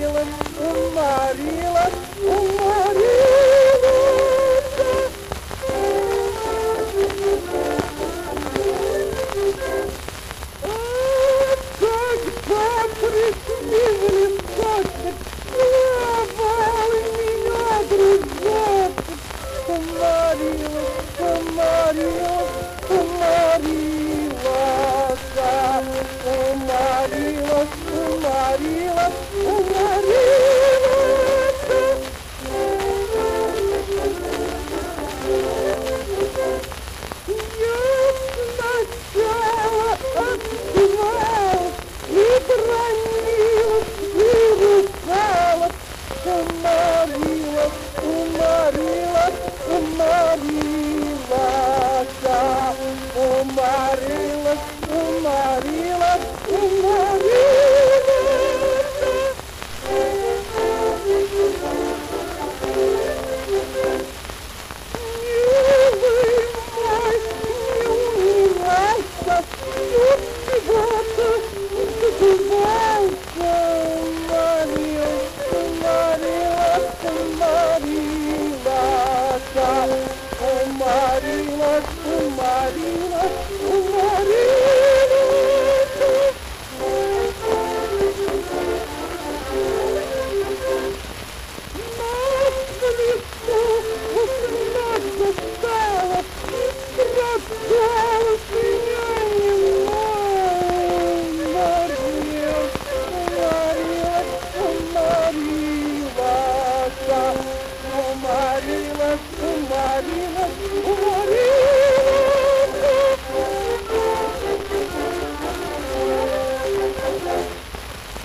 уморилась, уморилась, уморилась. Когда приснились сотни, плавал меня дружок. Уморилась, уморилась, уморилась, уморилась, уморилась, уморилась. Я сначала отзывалась и бронилась, и ругалась. Уморилась, уморилась, уморилась, уморилась, уморилась, уморилась. Милый мой, не унывайся, от чего-то добивайся. Уморилась, уморилась, уморилась, уморилась, уморилась, уморилась. На лесу узнать стало, страдалась меня немало. Уморилась, уморилась, уморилась, уморилась, уморилась, уморилась.